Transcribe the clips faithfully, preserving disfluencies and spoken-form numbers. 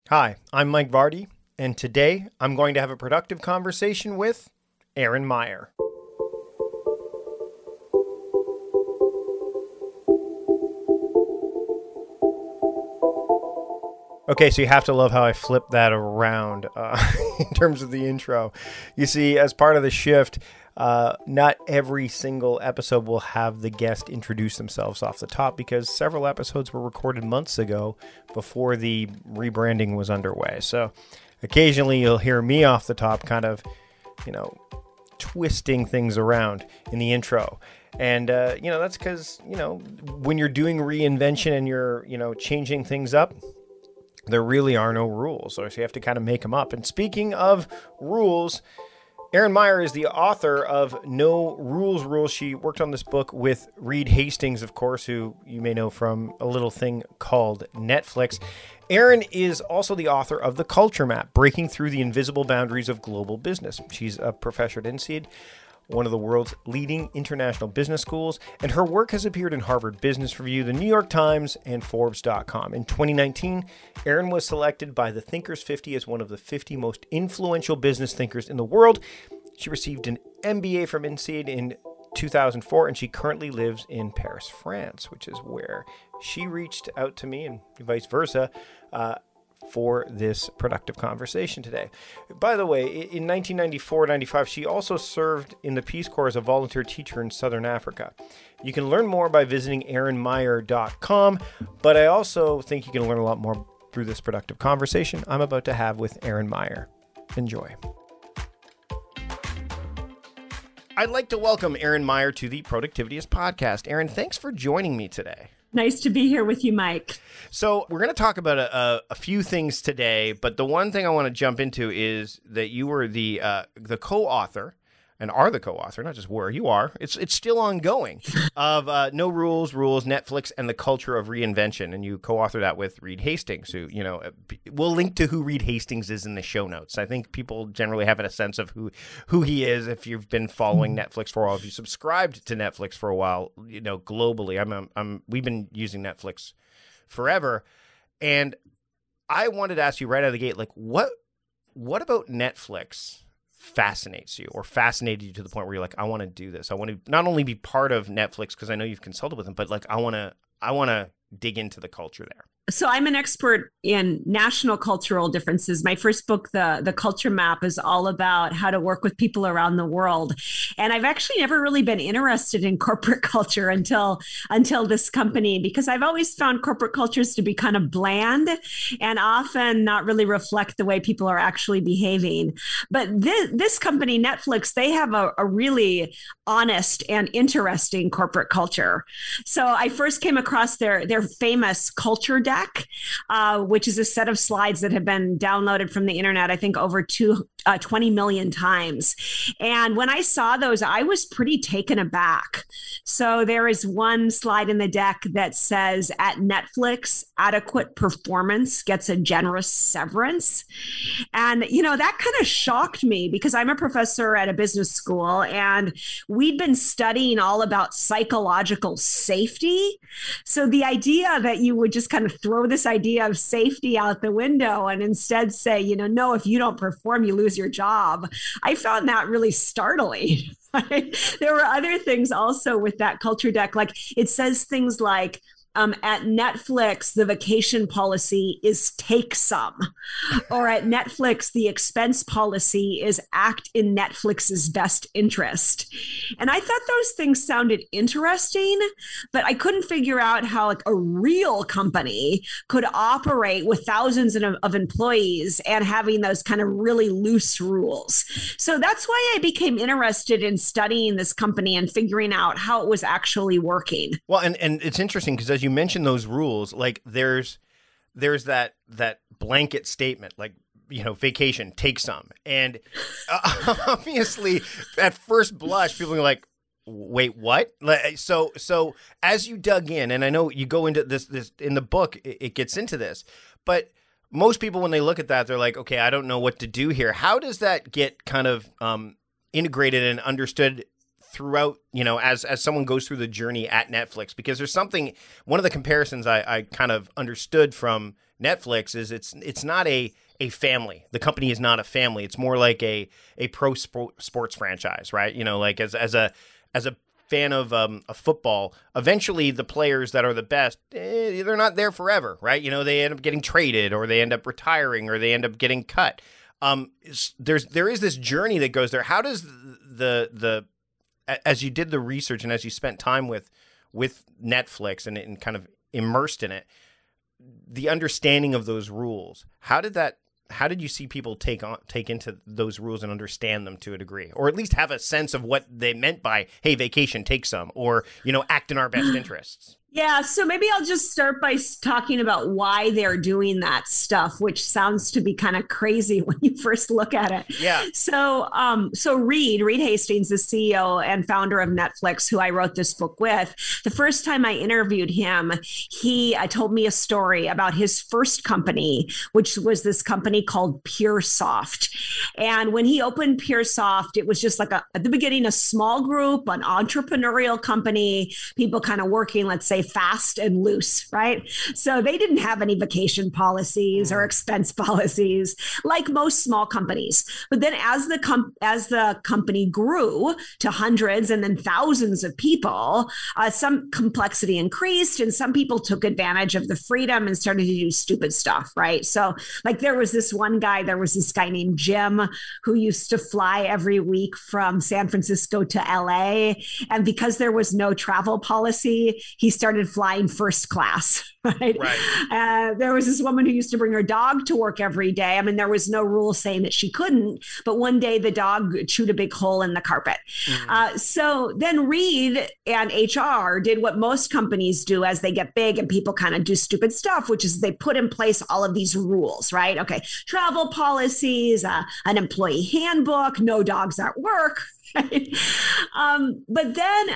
Hi, I'm Mike Vardy, and today I'm going to have a productive conversation with Erin Meyer. Okay, so you have to love how I flipped that around uh, in terms of the intro. You see, as part of the shift, uh, not every single episode will have the guest introduce themselves off the top because several episodes were recorded months ago before the rebranding was underway. So occasionally you'll hear me off the top kind of, you know, twisting things around in the intro. And, uh, you know, that's because, you know, when you're doing reinvention and you're, you know, changing things up, there really are no rules, so you have to kind of make them up. And speaking of rules, Erin Meyer is the author of No Rules Rules. She worked on this book with Reed Hastings, of course, who you may know from a little thing called Netflix. Erin is also the author of The Culture Map, Breaking Through the Invisible Boundaries of Global Business. She's a professor at I N S E A D, one of the world's leading international business schools, and her work has appeared in Harvard Business Review, the New York Times, and Forbes dot com. In twenty nineteen, Erin was selected by the Thinkers fifty as one of the fifty most influential business thinkers in the world. She received an M B A from I N S E A D in two thousand four, and she currently lives in Paris, France, which is where she reached out to me, and vice versa, uh, for this productive conversation today. By the way, in nineteen ninety-four ninety-five, she also served in the Peace Corps as a volunteer teacher in Southern Africa. You can learn more by visiting erin meyer dot com, but I also think you can learn a lot more through this productive conversation I'm about to have with Erin Meyer. Enjoy. I'd like to welcome Erin Meyer to the Productivityist podcast. Erin, thanks for joining me today. Nice to be here with you, Mike. So we're going to talk about a, a, a few things today, but the one thing I want to jump into is that you were the uh, the co-author, and are the co-author, not just were, you are, it's it's still ongoing, of uh, No Rules, Rules, Netflix, and the Culture of Reinvention, and you co-authored that with Reed Hastings, who, you know, we'll link to who Reed Hastings is in the show notes. I think people generally have a sense of who, who he is if you've been following Netflix for a while, if you subscribed to Netflix for a while, you know, globally. I'm, I'm, I'm we've been using Netflix forever, and I wanted to ask you right out of the gate, like, what what about Netflix fascinates you or fascinated you to the point where you're like, I want to do this. I want to not only be part of Netflix because I know you've consulted with them, but like, I want to, I want to dig into the culture there. So I'm an expert in national cultural differences. My first book, The, the Culture Map, is all about how to work with people around the world. And I've actually never really been interested in corporate culture until, until this company, because I've always found corporate cultures to be kind of bland and often not really reflect the way people are actually behaving. But this, this company, Netflix, they have a, a really honest and interesting corporate culture. So I first came across their, their famous culture deck, Uh, which is a set of slides that have been downloaded from the internet, I think over two, uh, twenty million times. And when I saw those, I was pretty taken aback. So there is one slide in the deck that says, at Netflix, adequate performance gets a generous severance. And, you know, that kind of shocked me because I'm a professor at a business school and we'd been studying all about psychological safety. So the idea that you would just kind of throw this idea of safety out the window and instead say, you know, no, if you don't perform, you lose your job. I found that really startling. There were other things also with that culture deck. Like it says things like, Um, at Netflix, the vacation policy is take some. Or at Netflix, the expense policy is act in Netflix's best interest. And I thought those things sounded interesting, but I couldn't figure out how like a real company could operate with thousands of, of employees and having those kind of really loose rules. So that's why I became interested in studying this company and figuring out how it was actually working. Well, and, and it's interesting because as you mentioned those rules, like there's there's that that blanket statement, like, you know, vacation, take some. And uh, obviously at first blush, people are like, wait, what? Like, so so as you dug in, and I know you go into this, this in the book, it, it gets into this, but most people, when they look at that, they're like, okay, I don't know what to do here. How does that get kind of um, integrated and understood throughout, you know, as as someone goes through the journey at Netflix? Because there's something, one of the comparisons I, I kind of understood from Netflix is it's it's not a a family. The company is not a family. It's more like a a pro sport, sports franchise, right? You know, like as as a as a fan of um of football, eventually the players that are the best, eh, they're not there forever, right? You know, they end up getting traded, or they end up retiring, or they end up getting cut. Um, there's there is this journey that goes there. How does the the as you did the research and as you spent time with with Netflix and, and kind of immersed in it, the understanding of those rules, how did that? How did you see people take on take into those rules and understand them to a degree, or at least have a sense of what they meant by, hey, vacation, take some, or, you know, act in our best interests? Yeah, so maybe I'll just start by talking about why they're doing that stuff, which sounds to be kind of crazy when you first look at it. Yeah. So, um, so Reed, Reed Hastings, the C E O and founder of Netflix, who I wrote this book with, the first time I interviewed him, he uh, told me a story about his first company, which was this company called PureSoft. And when he opened PureSoft, it was just like a, at the beginning, a small group, an entrepreneurial company, people kind of working, let's say, fast and loose, right? So they didn't have any vacation policies or expense policies like most small companies. But then as the com- as the company grew to hundreds and then thousands of people, uh, some complexity increased, and some people took advantage of the freedom and started to do stupid stuff, right? So like there was this one guy, there was this guy named Jim who used to fly every week from San Francisco to L A. And because there was no travel policy, he started flying first class, right? Right. Uh, there was this woman who used to bring her dog to work every day. I mean, there was no rule saying that she couldn't, but one day the dog chewed a big hole in the carpet. Mm. Uh, so then Reed and H R did what most companies do as they get big and people kind of do stupid stuff, which is they put in place all of these rules, right? Okay, travel policies, uh, an employee handbook, no dogs at work. Right? Um, but then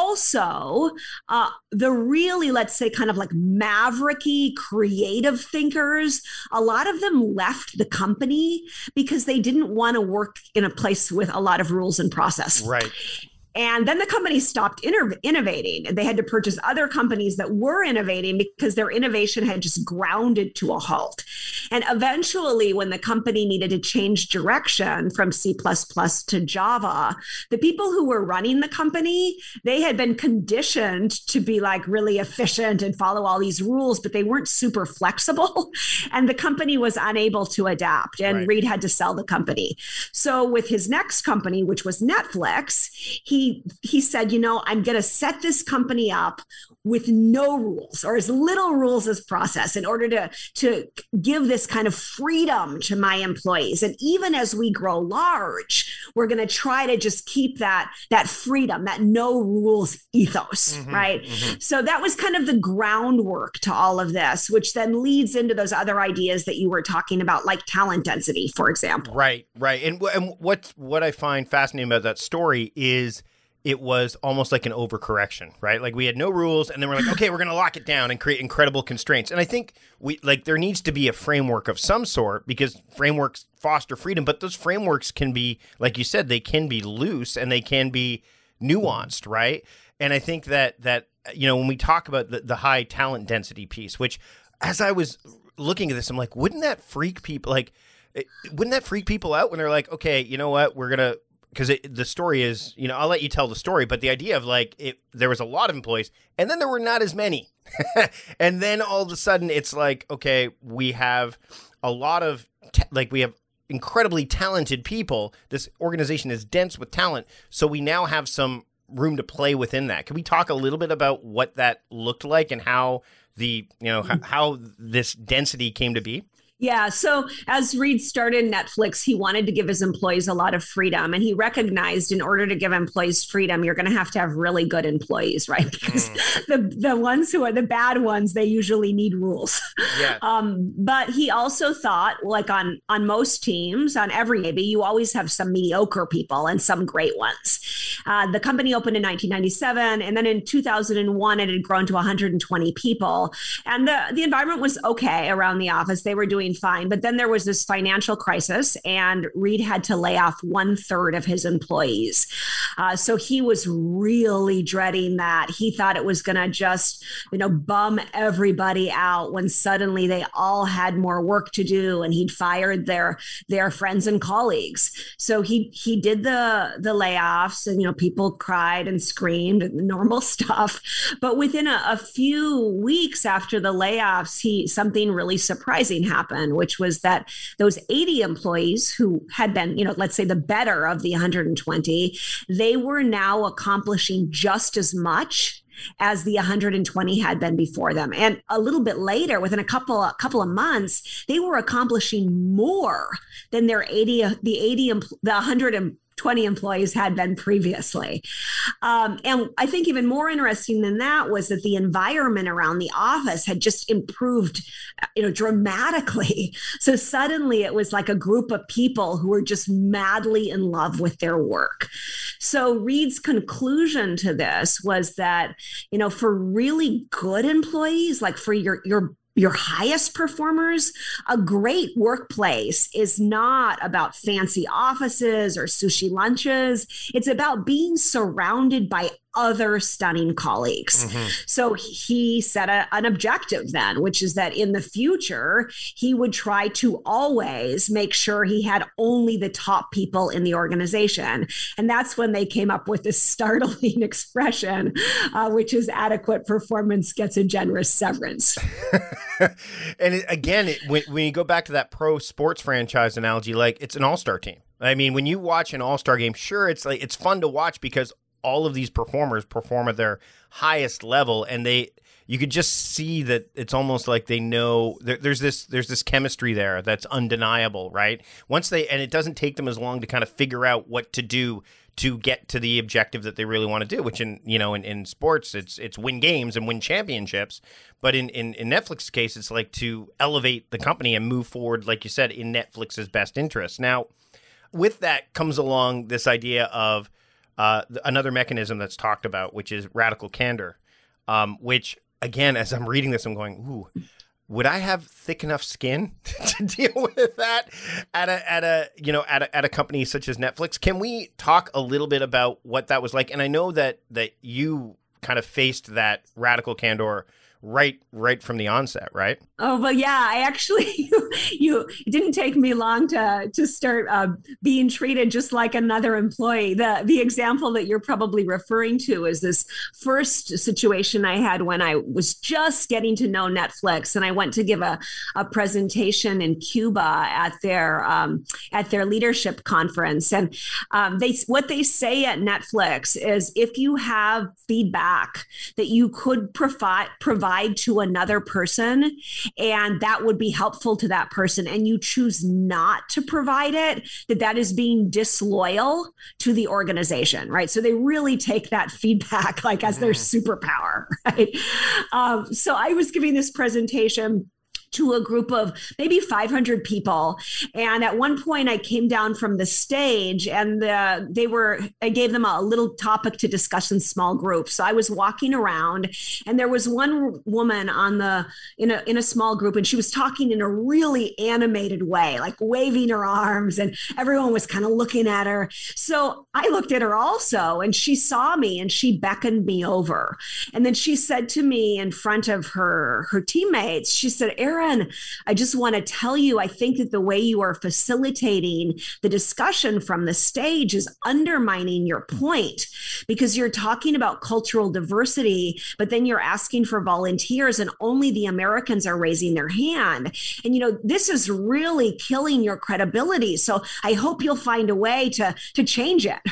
also uh, the really, let's say, kind of like mavericky creative thinkers, a lot of them left the company because they didn't want to work in a place with a lot of rules and process. Right. And then the company stopped inter- innovating, and they had to purchase other companies that were innovating because their innovation had just grounded to a halt. And eventually, when the company needed to change direction from C plus plus to Java, the people who were running the company, they had been conditioned to be like really efficient and follow all these rules, but they weren't super flexible. And the company was unable to adapt, and right. Reed had to sell the company. So with his next company, which was Netflix, he He said, you know, I'm going to set this company up with no rules or as little rules as process in order to, to give this kind of freedom to my employees. And even as we grow large, we're going to try to just keep that, that freedom, that no rules ethos, mm-hmm, right? Mm-hmm. So that was kind of the groundwork to all of this, which then leads into those other ideas that you were talking about, like talent density, for example. Right, right. And, and what, what I find fascinating about that story is it was almost like an overcorrection, right? Like we had no rules, and then we're like, okay, we're going to lock it down and create incredible constraints. And I think we like there needs to be a framework of some sort because frameworks foster freedom, but those frameworks can be, like you said, they can be loose and they can be nuanced, right? And I think that that you know when we talk about the, the high talent density piece, which as I was looking at this, I'm like, wouldn't that freak people? Like, wouldn't that freak people out when they're like, okay, you know what, we're gonna. Because the story is, you know, I'll let you tell the story, but the idea of like, it, there was a lot of employees and then there were not as many. And then all of a sudden it's like, okay, we have a lot of, ta- like we have incredibly talented people. This organization is dense with talent. So we now have some room to play within that. Can we talk a little bit about what that looked like and how the, you know, h- how this density came to be? Yeah. So as Reed started Netflix, he wanted to give his employees a lot of freedom. And he recognized in order to give employees freedom, you're going to have to have really good employees, right? Because mm. the, the ones who are the bad ones, they usually need rules. Yeah. Um, but he also thought, like on, on most teams, on every maybe, you always have some mediocre people and some great ones. Uh, the company opened in nineteen ninety-seven. And then in two thousand one, it had grown to one hundred twenty people. And the, the environment was okay around the office. They were doing doing fine. But then there was this financial crisis, and Reed had to lay off one third of his employees. Uh, so he was really dreading that. He thought it was going to just, you know, bum everybody out when suddenly they all had more work to do, and he'd fired their their friends and colleagues. So he he did the the layoffs, and you know, people cried and screamed and the normal stuff. But within a, a few weeks after the layoffs, he something really surprising happened, which was that those eighty employees who had been, you know, let's say the better of the one hundred twenty, they were now accomplishing just as much as the one hundred twenty had been before them. And a little bit later, within a couple, a couple of months, they were accomplishing more than their eighty, the eighty, the one hundred twenty employees had been previously. Um, and I think even more interesting than that was that the environment around the office had just improved, you know, dramatically. So suddenly it was like a group of people who were just madly in love with their work. So Reed's conclusion to this was that, you know, for really good employees, like for your, your Your highest performers, a great workplace is not about fancy offices or sushi lunches. It's about being surrounded by other stunning colleagues. Mm-hmm. So he set a, an objective then, which is that in the future, he would try to always make sure he had only the top people in the organization. And that's when they came up with this startling expression, uh, which is adequate performance gets a generous severance. And it, again, it, when, when you go back to that pro sports franchise analogy, like it's an all-star team. I mean, when you watch an all-star game, sure, it's like it's fun to watch because all of these performers perform at their highest level, and they you could just see that it's almost like they know there, there's this there's this chemistry there that's undeniable, right? Once they and it doesn't take them as long to kind of figure out what to do to get to the objective that they really want to do, which in you know in, in sports it's it's win games and win championships, but in, in in Netflix's case it's like to elevate the company and move forward, like you said, in Netflix's best interest. Now, with that comes along this idea of Uh, another mechanism that's talked about, which is radical candor, um, which, again, as I'm reading this, I'm going, ooh, would I have thick enough skin to deal with that at a, at a, you know, at a, at a company such as Netflix? Can we talk a little bit about what that was like? And I know that, that you kind of faced that radical candor right, right from the onset, right? Oh, well, yeah, I actually, you, you it didn't take me long to to start uh, being treated just like another employee. The the example that you're probably referring to is this first situation I had when I was just getting to know Netflix, and I went to give a, a presentation in Cuba at their um, at their leadership conference. And um, they what they say at Netflix is if you have feedback that you could provide provide to another person, and that would be helpful to that person, and you choose not to provide it, that that is being disloyal to the organization, right? So they really take that feedback like as their superpower, right? Um, so I was giving this presentation to a group of maybe five hundred people. And at one point I came down from the stage, and the, they were, I gave them a little topic to discuss in small groups. So I was walking around, and there was one woman on the, in a, in a small group, and she was talking in a really animated way, like waving her arms, and everyone was kind of looking at her. So I looked at her also, and she saw me, and she beckoned me over. And then she said to me in front of her, her teammates, she said, "Erin, I just want to tell you, I think that the way you are facilitating the discussion from the stage is undermining your point, because you're talking about cultural diversity, but then you're asking for volunteers and only the Americans are raising their hand. And, you know, this is really killing your credibility. So I hope you'll find a way to, to change it."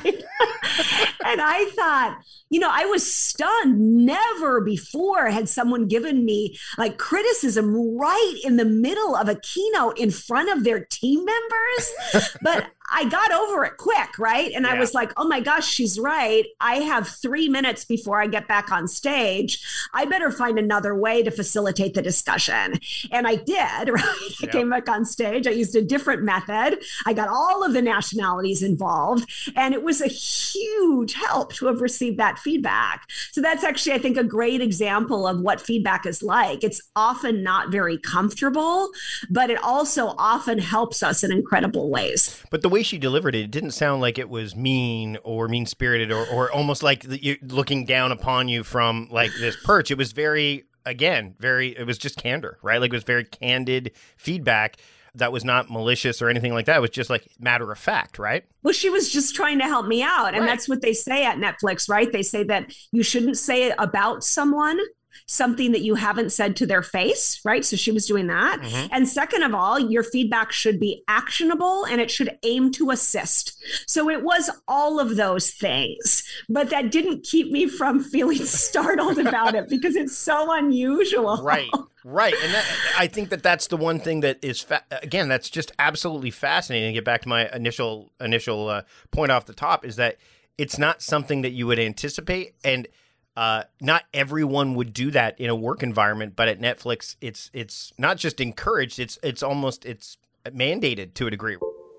And I thought, you know, I was stunned. Never before had someone given me like criticism right in the middle of a keynote in front of their team members. But I got over it quick, right? And yeah. I was like, oh my gosh, she's right. I have three minutes before I get back on stage. I better find another way to facilitate the discussion. And I did, right? Yep. I came back on stage. I used a different method. I got all of the nationalities involved. And it was a huge help to have received that feedback. So that's actually, I think, a great example of what feedback is like. It's often not very comfortable, but it also often helps us in incredible ways. But the way she delivered it, it didn't sound like it was mean or mean-spirited or, or almost like the, looking down upon you from like this perch. It was very, again, very, it was just candor, right? Like it was very candid feedback that was not malicious or anything like that. It was just like matter of fact, right? Well, she was just trying to help me out. And right. That's what they say at Netflix, right? They say that you shouldn't say about someone something that you haven't said to their face, right? So she was doing that. Mm-hmm. And second of all, your feedback should be actionable and it should aim to assist. So it was all of those things, but that didn't keep me from feeling startled about it because it's so unusual. Right. Right. And that, I think that that's the one thing that is, fa- again, that's just absolutely fascinating. To get back to my initial, initial uh, point off the top is that it's not something that you would anticipate. And Uh, not everyone would do that in a work environment, but at Netflix, it's it's not just encouraged; it's it's almost it's mandated to a degree.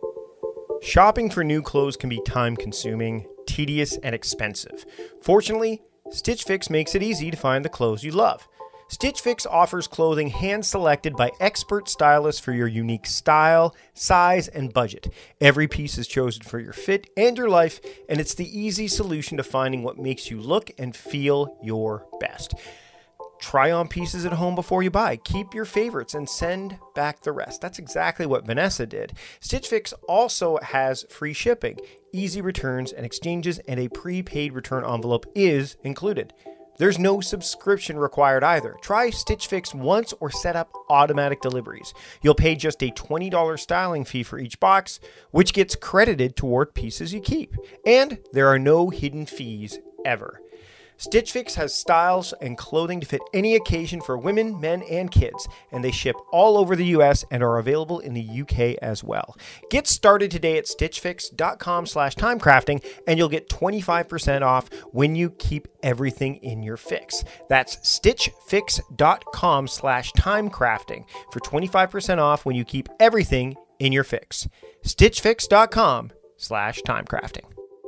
Shopping for new clothes can be time-consuming, tedious, and expensive. Fortunately, Stitch Fix makes it easy to find the clothes you love. Stitch Fix offers clothing hand-selected by expert stylists for your unique style, size, and budget. Every piece is chosen for your fit and your life, and it's the easy solution to finding what makes you look and feel your best. Try on pieces at home before you buy. Keep your favorites and send back the rest. That's exactly what Vanessa did. Stitch Fix also has free shipping, easy returns and exchanges, and a prepaid return envelope is included. There's no subscription required either. Try Stitch Fix once or set up automatic deliveries. You'll pay just a twenty dollars styling fee for each box, which gets credited toward pieces you keep. And there are no hidden fees ever. Stitch Fix has styles and clothing to fit any occasion for women, men, and kids, and they ship all over the U S and are available in the U K as well. Get started today at stitchfix.com slash timecrafting, and you'll get twenty-five percent off when you keep everything in your fix. That's stitchfix.com slash timecrafting for twenty-five percent off when you keep everything in your fix. stitchfix.com slash timecrafting.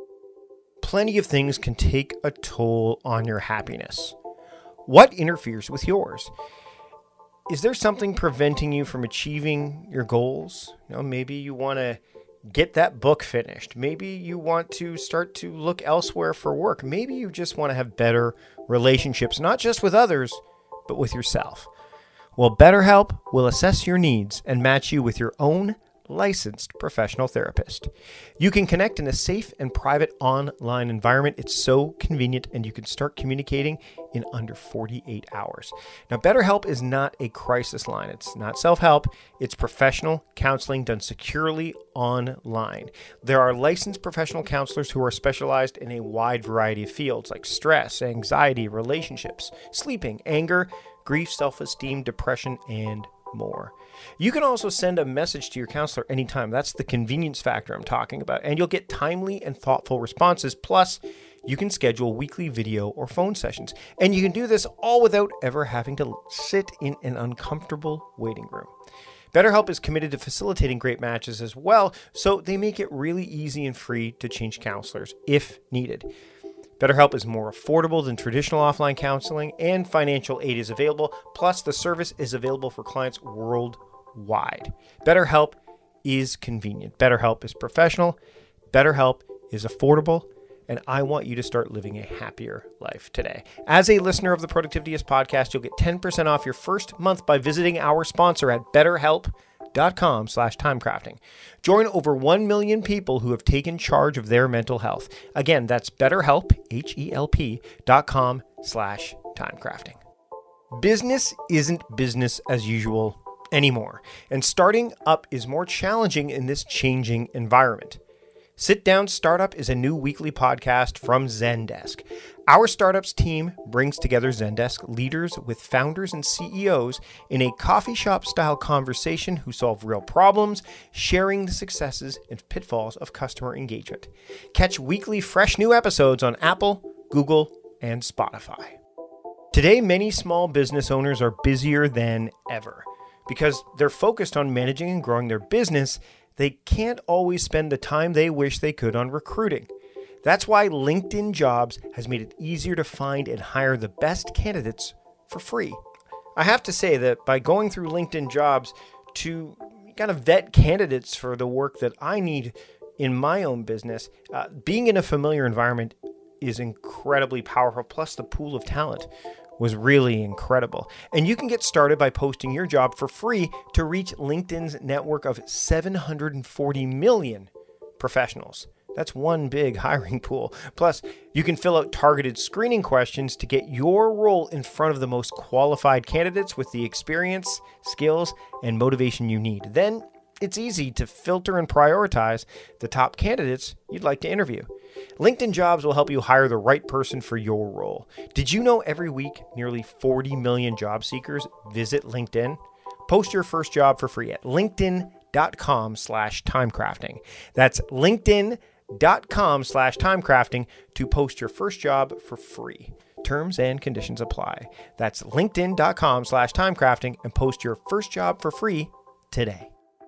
Plenty of things can take a toll on your happiness. What interferes with yours? Is there something preventing you from achieving your goals? You know, maybe you want to get that book finished. Maybe you want to start to look elsewhere for work. Maybe you just want to have better relationships, not just with others, but with yourself. Well, BetterHelp will assess your needs and match you with your own licensed professional therapist. You can connect in a safe and private online environment. It's so convenient, and you can start communicating in under forty-eight hours. Now, BetterHelp is not a crisis line. It's not self-help. It's professional counseling done securely online. There are licensed professional counselors who are specialized in a wide variety of fields like stress, anxiety, relationships, sleeping, anger, grief, self-esteem, depression, and more. You can also send a message to your counselor anytime. That's the convenience factor I'm talking about. And you'll get timely and thoughtful responses. Plus, you can schedule weekly video or phone sessions. And you can do this all without ever having to sit in an uncomfortable waiting room. BetterHelp is committed to facilitating great matches as well, so they make it really easy and free to change counselors if needed. BetterHelp is more affordable than traditional offline counseling, and financial aid is available. Plus, the service is available for clients worldwide. BetterHelp is convenient. BetterHelp is professional. BetterHelp is affordable. And I want you to start living a happier life today. As a listener of the Productivityist podcast, you'll get ten percent off your first month by visiting our sponsor at BetterHelp.com slash timecrafting. Join over one million people who have taken charge of their mental health. Again, that's BetterHelp, H-E-L-P, dot com slash timecrafting. Business isn't business as usual anymore, and starting up is more challenging in this changing environment. Sit Down Startup is a new weekly podcast from Zendesk. Our startups team brings together Zendesk leaders with founders and C E Os in a coffee shop style conversation who solve real problems, sharing the successes and pitfalls of customer engagement. Catch weekly fresh new episodes on Apple, Google, and Spotify. Today, many small business owners are busier than ever. Because they're focused on managing and growing their business, they can't always spend the time they wish they could on recruiting. That's why LinkedIn Jobs has made it easier to find and hire the best candidates for free. I have to say that by going through LinkedIn Jobs to kind of vet candidates for the work that I need in my own business, uh, being in a familiar environment is incredibly powerful. Plus, the pool of talent was really incredible. And you can get started by posting your job for free to reach LinkedIn's network of seven hundred forty million professionals. That's one big hiring pool. Plus, you can fill out targeted screening questions to get your role in front of the most qualified candidates with the experience, skills, and motivation you need. Then it's easy to filter and prioritize the top candidates you'd like to interview. LinkedIn Jobs will help you hire the right person for your role. Did you know every week nearly forty million job seekers visit LinkedIn? Post your first job for free at linkedin.com slash timecrafting. That's linkedin.com slash timecrafting to post your first job for free. Terms and conditions apply. That's linkedin.com slash timecrafting and post your first job for free today.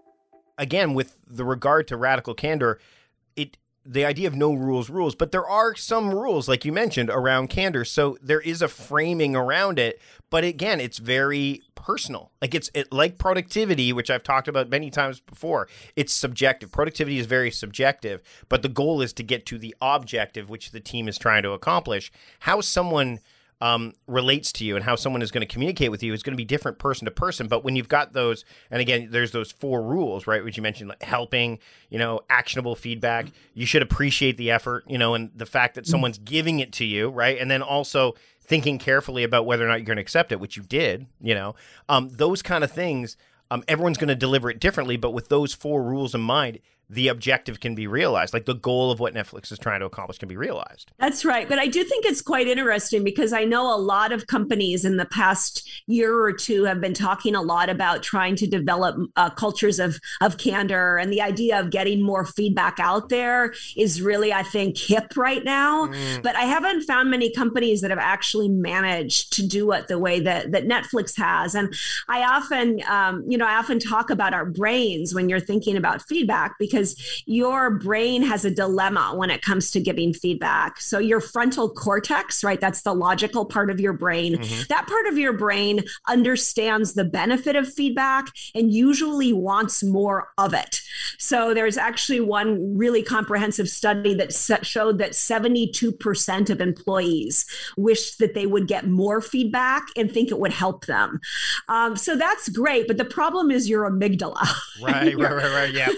Again, with the regard to radical candor, it the idea of no rules rules, but there are some rules, like you mentioned, around candor. So there is a framing around it. But again, it's very personal. Like it's it, like productivity, which I've talked about many times before. It's subjective. Productivity is very subjective, but the goal is to get to the objective, which the team is trying to accomplish. How someone Um, relates to you and how someone is going to communicate with you is going to be different person to person. But when you've got those, and again, there's those four rules, right, which you mentioned, like helping, you know, actionable feedback. You should appreciate the effort, you know, and the fact that someone's giving it to you, right? And then also thinking carefully about whether or not you're going to accept it, which you did, you know, um, those kind of things. Um, everyone's going to deliver it differently, but with those four rules in mind, the objective can be realized. Like the goal of what Netflix is trying to accomplish can be realized. That's right. But I do think it's quite interesting because I know a lot of companies in the past year or two have been talking a lot about trying to develop uh, cultures of, of candor, and the idea of getting more feedback out there is really, I think, hip right now. Mm. But I haven't found many companies that have actually managed to do it the way that, that Netflix has. And I often, um, you know, I often talk about our brains when you're thinking about feedback, because Because your brain has a dilemma when it comes to giving feedback. So your frontal cortex, right? That's the logical part of your brain. Mm-hmm. That part of your brain understands the benefit of feedback and usually wants more of it. So there's actually one really comprehensive study that showed that seventy-two percent of employees wished that they would get more feedback and think it would help them. Um, so that's great. But the problem is your amygdala. Right, right, right, right. Yeah.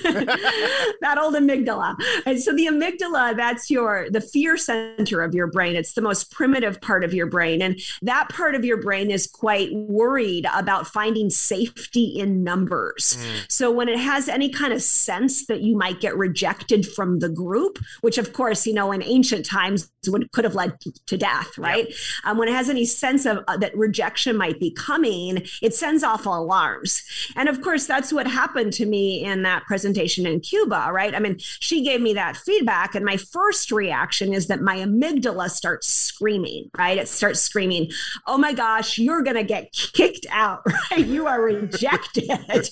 That old amygdala. And so the amygdala, that's your, the fear center of your brain. It's the most primitive part of your brain. And that part of your brain is quite worried about finding safety in numbers. Mm. So when it has any kind of sense that you might get rejected from the group, which of course, you know, in ancient times would, could have led to, to death, right? Yep. Um, when it has any sense of uh, that rejection might be coming, it sends off alarms. And of course, that's what happened to me in that presentation in Cuba, right? I mean, she gave me that feedback, and my first reaction is that my amygdala starts screaming, right? It starts screaming, oh my gosh, you're going to get kicked out, right? You are rejected.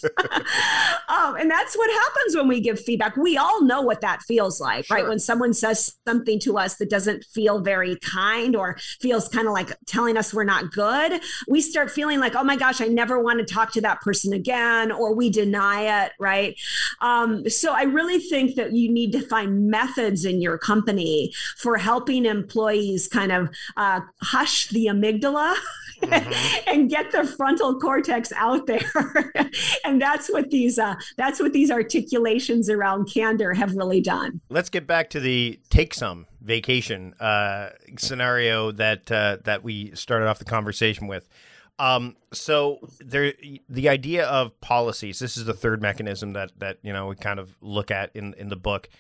um, and that's what happens when we give feedback. We all know what that feels like, sure. right? When someone says something to us that doesn't feel very kind or feels kind of like telling us we're not good, we start feeling like, oh my gosh, I never want to talk to that person again, or we deny it, right? Um, so I really think that you need to find methods in your company for helping employees kind of uh, hush the amygdala. Mm-hmm. and get the frontal cortex out there. And that's what these uh, that's what these articulations around candor have really done. Let's get back to the take some vacation uh, scenario that uh, that we started off the conversation with. Um, so there, the idea of policies, this is the third mechanism that, that, you know, we kind of look at in, in the book.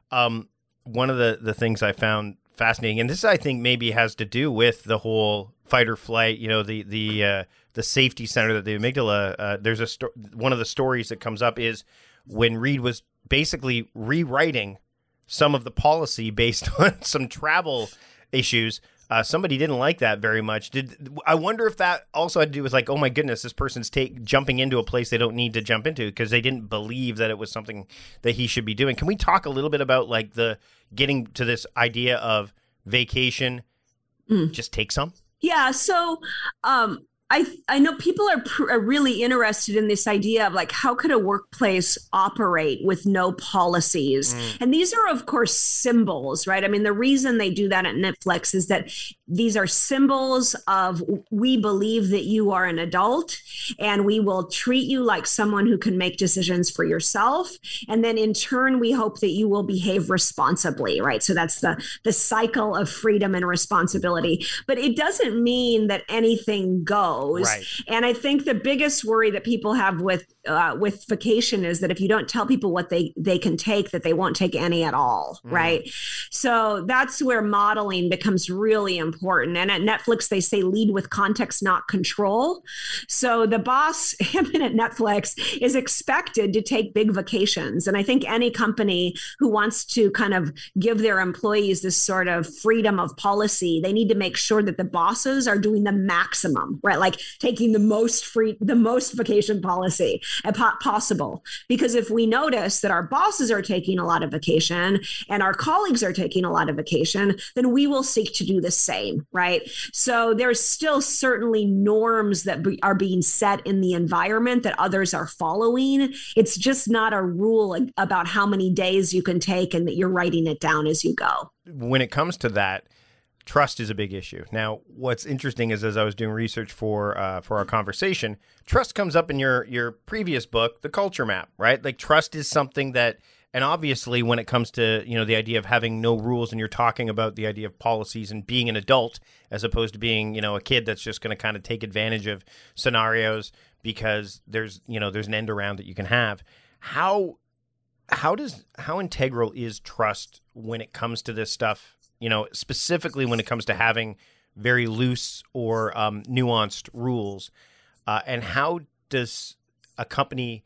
um, one of the, the things I found fascinating, and this I think maybe has to do with the whole fight or flight, you know, the the uh, the safety center that the amygdala, uh, there's a sto- one of the stories that comes up is when Reed was basically rewriting some of the policy based on some travel issues. Uh, somebody didn't like that very much. Did I wonder if that also had to do with like, oh my goodness, this person's take jumping into a place they don't need to jump into because they didn't believe that it was something that he should be doing. Can we talk a little bit about like the getting to this idea of vacation? Mm. Just take some. Yeah. So, um, I I know people are, pr- are really interested in this idea of like, how could a workplace operate with no policies? Mm. And these are, of course, symbols, right? I mean, the reason they do that at Netflix is that these are symbols of we believe that you are an adult and we will treat you like someone who can make decisions for yourself. And then in turn, we hope that you will behave responsibly, right? So that's the, the cycle of freedom and responsibility. But it doesn't mean that anything goes. Right. And I think the biggest worry that people have with uh, with vacation is that if you don't tell people what they, they can take, that they won't take any at all, mm. right? So that's where modeling becomes really important. And at Netflix, they say lead with context, not control. So the boss, him at Netflix, is expected to take big vacations. And I think any company who wants to kind of give their employees this sort of freedom of policy, they need to make sure that the bosses are doing the maximum, right? Like taking the most free, the most vacation policy possible. Because if we notice that our bosses are taking a lot of vacation and our colleagues are taking a lot of vacation, then we will seek to do the same, right? So there's still certainly norms that be, are being set in the environment that others are following. It's just not a rule about how many days you can take and that you're writing it down as you go. When it comes to that, trust is a big issue. Now, what's interesting is as I was doing research for uh, for our conversation, trust comes up in your your previous book, The Culture Map, right? Like trust is something that, and obviously when it comes to, you know, the idea of having no rules and you're talking about the idea of policies and being an adult as opposed to being, you know, a kid that's just going to kind of take advantage of scenarios because there's, you know, there's an end around that you can have. How how does how integral is trust when it comes to this stuff? You know, specifically when it comes to having very loose or um, nuanced rules. Uh, and how does a company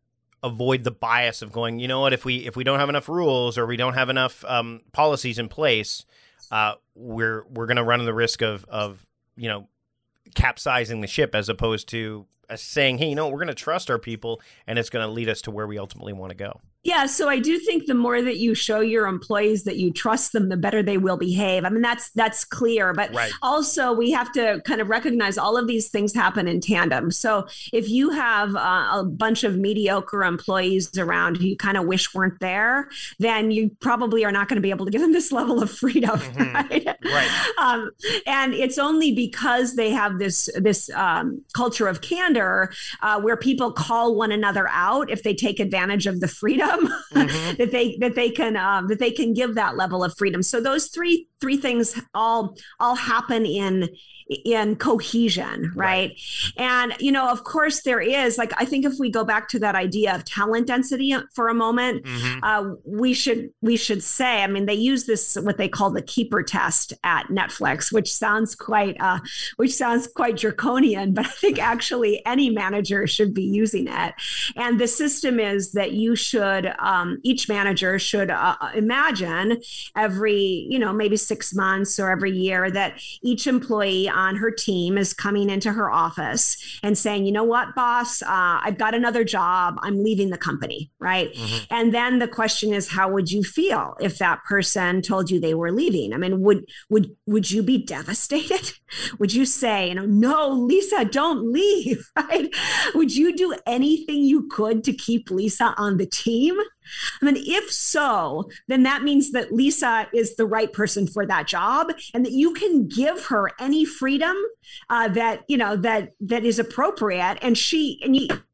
avoid the bias of going, you know what, if we if we don't have enough rules or we don't have enough um, policies in place, uh, we're we're going to run the risk of, of, you know, capsizing the ship as opposed to uh, saying, hey, you know, we're going to trust our people and it's going to lead us to where we ultimately want to go. Yeah, so I do think the more that you show your employees that you trust them, the better they will behave. I mean, that's that's clear. But right. Also, we have to kind of recognize all of these things happen in tandem. So if you have uh, a bunch of mediocre employees around who you kind of wish weren't there, then you probably are not going to be able to give them this level of freedom. Mm-hmm. Right. right. Um, and it's only because they have this, this um, culture of candor uh, where people call one another out if they take advantage of the freedom. Mm-hmm. that they that they can um, that they can give that level of freedom. So those three three things all all happen in in cohesion, right? right? And you know, of course, there is like I think if we go back to that idea of talent density for a moment, mm-hmm. uh, we should we should say, I mean, they use this what they call the keeper test at Netflix, which sounds quite uh, which sounds quite draconian, but I think actually any manager should be using it. And the system is that you should um, each manager should uh, imagine every you know maybe six months or every year that each employee on her team is coming into her office and saying, you know what, boss, uh, I've got another job. I'm leaving the company, right? Mm-hmm. And then the question is, how would you feel if that person told you they were leaving? I mean, would would would you be devastated? Would you say, you know, no, Lisa, don't leave, right? Would you do anything you could to keep Lisa on the team? I mean, if so, then that means that Lisa is the right person for that job and that you can give her any freedom uh, that, you know, that that is appropriate. And she and you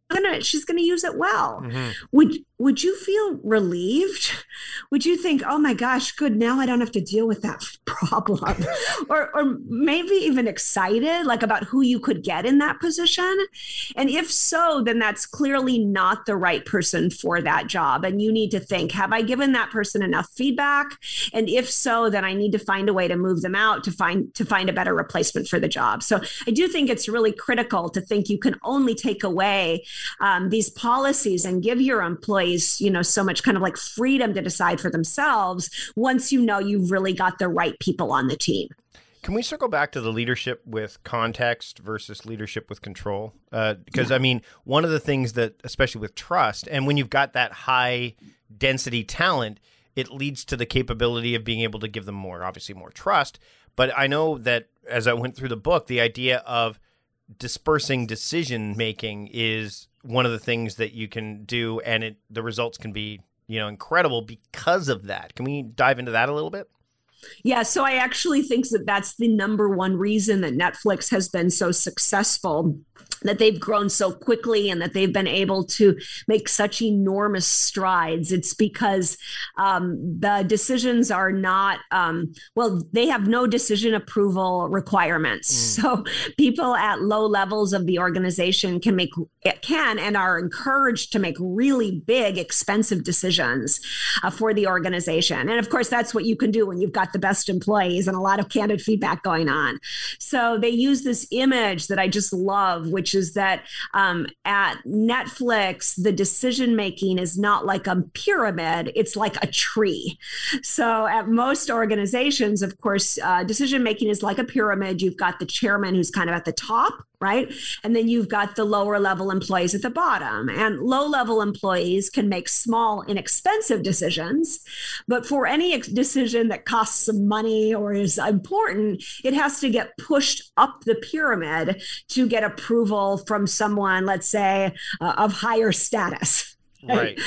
gonna she's gonna use it well. Mm-hmm. Would would you feel relieved? Would you think, oh my gosh, good, now I don't have to deal with that problem? or or maybe even excited, like about who you could get in that position? And if so, then that's clearly not the right person for that job. And you need to think, have I given that person enough feedback? And if so, then I need to find a way to move them out to find to find a better replacement for the job. So I do think it's really critical to think you can only take away um, these policies and give your employees, you know, so much kind of like freedom to decide for themselves once you know you've really got the right people on the team. Can we circle back to the leadership with context versus leadership with control? Uh, because, yeah. I mean, one of the things that, especially with trust, and when you've got that high density talent, it leads to the capability of being able to give them more, obviously more trust. But I know that as I went through the book, the idea of dispersing decision making is one of the things that you can do, and it the results can be, you know, incredible because of that. Can we dive into that a little bit? Yeah, so I actually think that that's the number one reason that Netflix has been so successful, that they've grown so quickly and that they've been able to make such enormous strides. It's because um, the decisions are not, um, well, they have no decision approval requirements. Mm. So people at low levels of the organization can make, can and are encouraged to make really big, expensive decisions uh, for the organization. And of course, that's what you can do when you've got the best employees and a lot of candid feedback going on. So they use this image that I just love, which is that um, at Netflix, the decision-making is not like a pyramid, it's like a tree. So at most organizations, of course, uh, decision-making is like a pyramid. You've got the chairman who's kind of at the top, right? And then you've got the lower level employees at the bottom. And low level employees can make small, inexpensive decisions. But for any ex- decision that costs some money or is important, it has to get pushed up the pyramid to get approval from someone, let's say, uh, of higher status. Right.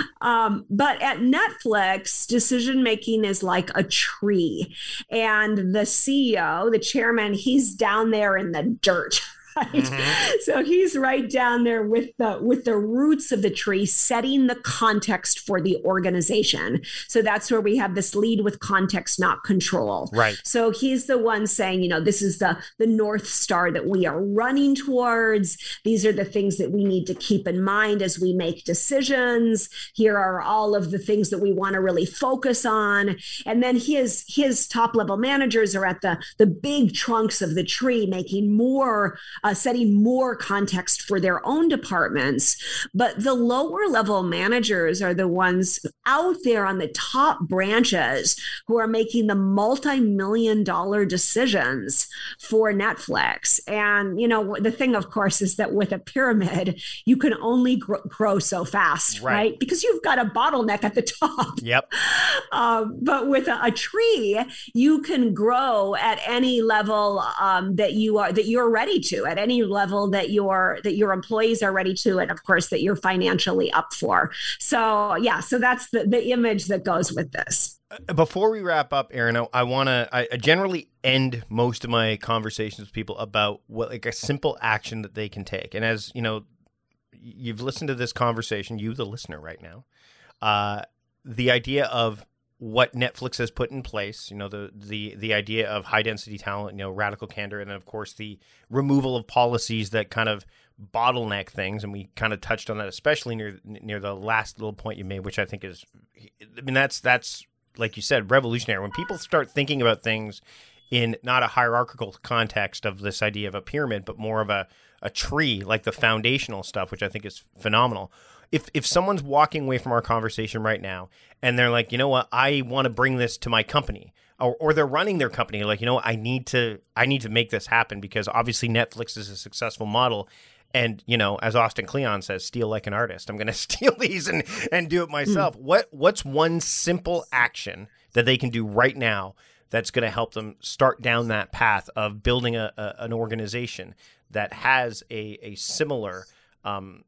Um, but at Netflix, decision making is like a tree. And the C E O, the chairman, he's down there in the dirt. Right? Mm-hmm. So he's right down there with the with the roots of the tree, setting the context for the organization. So that's where we have this lead with context, not control. Right. So he's the one saying, you know, this is the the North Star that we are running towards. These are the things that we need to keep in mind as we make decisions. Here are all of the things that we want to really focus on. And then his his top level managers are at the the big trunks of the tree, making more Uh, setting more context for their own departments. But the lower level managers are the ones out there on the top branches who are making the multi-million dollar decisions for Netflix. And, you know, the thing, of course, is that with a pyramid, you can only grow, grow so fast, right. right? Because you've got a bottleneck at the top. Yep. Um, but with a, a tree, you can grow at any level um, that you are that you're ready to. At any level that your that your employees are ready to, and of course that you're financially up for. So yeah, so that's the, the image that goes with this. Before we wrap up, Erin, I, I want to. I, I generally end most of my conversations with people about what like a simple action that they can take. And as you know, you've listened to this conversation, you the listener right now, uh, the idea of what Netflix has put in place, you know, the the the idea of high density talent, you know, radical candor, and then of course the removal of policies that kind of bottleneck things, and we kind of touched on that, especially near near the last little point you made, which I think is, I mean, that's that's like you said, revolutionary. When people start thinking about things in not a hierarchical context of this idea of a pyramid, but more of a a tree, like the foundational stuff, which I think is phenomenal. If if someone's walking away from our conversation right now and they're like, you know what, I want to bring this to my company, or or they're running their company, like, you know what, I need to I need to make this happen because obviously Netflix is a successful model. And, you know, as Austin Kleon says, steal like an artist. I'm going to steal these and, and do it myself. Mm. What what's one simple action that they can do right now that's going to help them start down that path of building a, a an organization that has a, a similar um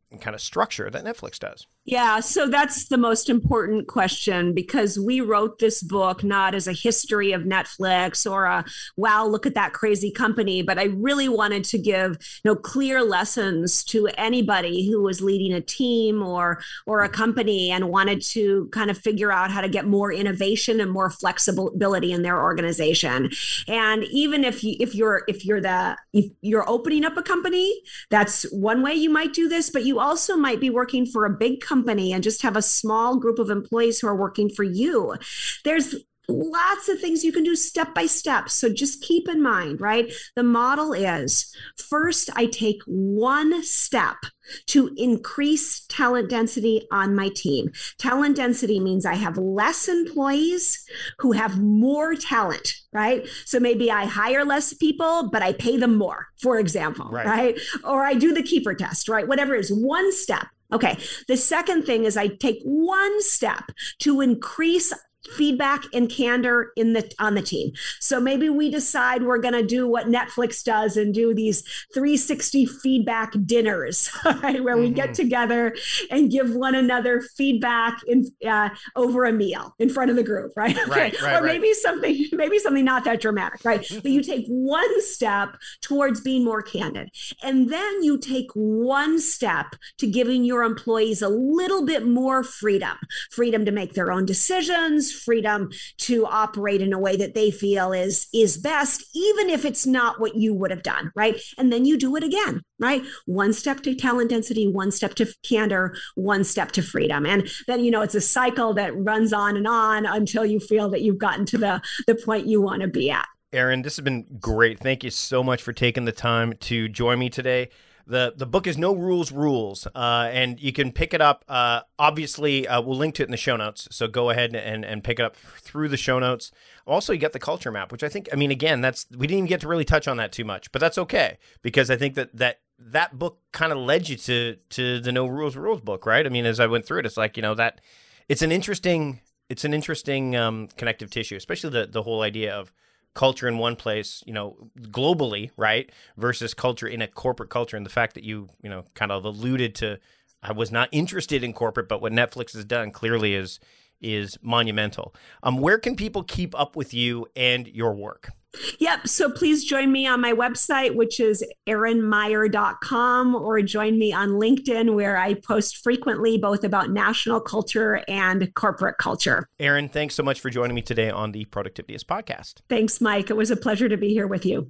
kind of structure that Netflix does? Yeah, so that's the most important question, because we wrote this book not as a history of Netflix or a, wow, look at that crazy company, but I really wanted to give, you know, clear lessons to anybody who was leading a team or or a company and wanted to kind of figure out how to get more innovation and more flexibility in their organization. And even if you if you're if you're the if you're opening up a company, that's one way you might do this, but you also might be working for a big company company and just have a small group of employees who are working for you. There's lots of things you can do step by step. So just keep in mind, right? The model is first, I take one step to increase talent density on my team. Talent density means I have less employees who have more talent, right? So maybe I hire less people, but I pay them more, for example, right? right? Or I do the keeper test, right? Whatever it is, one step. Okay. The second thing is I take one step to increase feedback and candor in the on the team. So maybe we decide we're going to do what Netflix does and do these three sixty feedback dinners, right, where mm-hmm. we get together and give one another feedback in uh, over a meal in front of the group, right? Okay. Right, right, or maybe right. something maybe something not that dramatic, right? But you take one step towards being more candid, and then you take one step to giving your employees a little bit more freedom, freedom to make their own decisions, freedom to operate in a way that they feel is is best, even if it's not what you would have done, right? And then you do it again, right? One step to talent density, one step to candor, one step to freedom. And then, you know, it's a cycle that runs on and on until you feel that you've gotten to the, the point you want to be at. Erin, this has been great. Thank you so much for taking the time to join me today. The the book is No Rules Rules, uh, and you can pick it up. Uh, obviously, uh, we'll link to it in the show notes, so go ahead and, and pick it up through the show notes. Also, you got the culture map, which I think, I mean, again, that's we didn't even get to really touch on that too much, but that's okay, because I think that that, that book kind of led you to to the No Rules Rules book, right? I mean, as I went through it, it's like, you know, that it's an interesting it's an interesting um, connective tissue, especially the the whole idea of culture in one place, you know, globally, right, versus culture in a corporate culture. And the fact that you, you know, kind of alluded to, I was not interested in corporate, but what Netflix has done clearly is is monumental. Um, where can people keep up with you and your work? Yep. So please join me on my website, which is erin meyer dot com, or join me on LinkedIn, where I post frequently both about national culture and corporate culture. Erin, thanks so much for joining me today on the Productivityist podcast. Thanks, Mike. It was a pleasure to be here with you.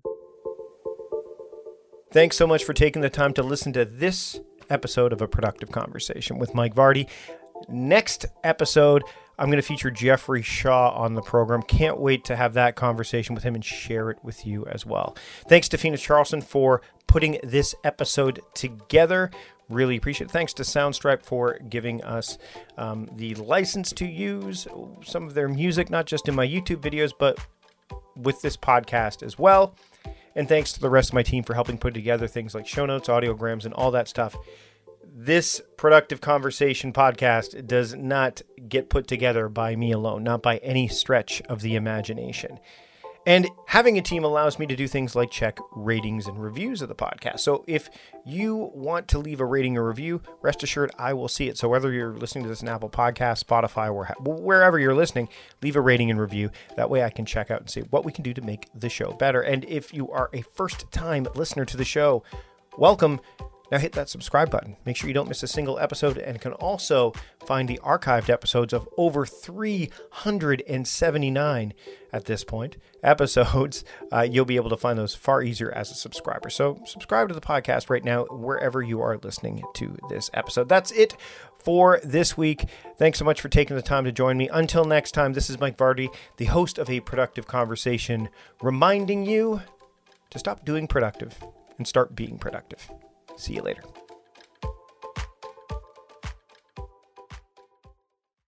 Thanks so much for taking the time to listen to this episode of A Productive Conversation with Mike Vardy. Next episode, I'm going to feature Jeffrey Shaw on the program. Can't wait to have that conversation with him and share it with you as well. Thanks to Phoenix Charlson for putting this episode together. Really appreciate it. Thanks to Soundstripe for giving us um, the license to use some of their music, not just in my YouTube videos, but with this podcast as well. And thanks to the rest of my team for helping put together things like show notes, audiograms, and all that stuff. This Productive Conversation podcast does not get put together by me alone, not by any stretch of the imagination. And having a team allows me to do things like check ratings and reviews of the podcast. So if you want to leave a rating or review, rest assured I will see it. So whether you're listening to this in Apple Podcasts, Spotify, or wherever you're listening, leave a rating and review. That way I can check out and see what we can do to make the show better. And if you are a first-time listener to the show, welcome. Now hit that subscribe button. Make sure you don't miss a single episode, and can also find the archived episodes of over three hundred seventy-nine at this point episodes. Uh, you'll be able to find those far easier as a subscriber. So subscribe to the podcast right now, wherever you are listening to this episode. That's it for this week. Thanks so much for taking the time to join me. Until next time, this is Mike Vardy, the host of A Productive Conversation, reminding you to stop doing productive and start being productive. See you later.